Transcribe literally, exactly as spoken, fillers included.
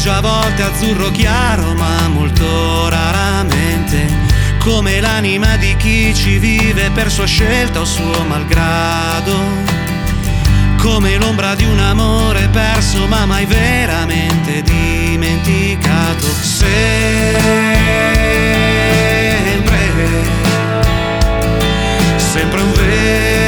grigio, a volte azzurro chiaro, ma molto raramente come l'anima di chi ci vive per sua scelta o suo malgrado, come l'ombra di un amore perso ma mai veramente dimenticato. Sempre, sempre un vero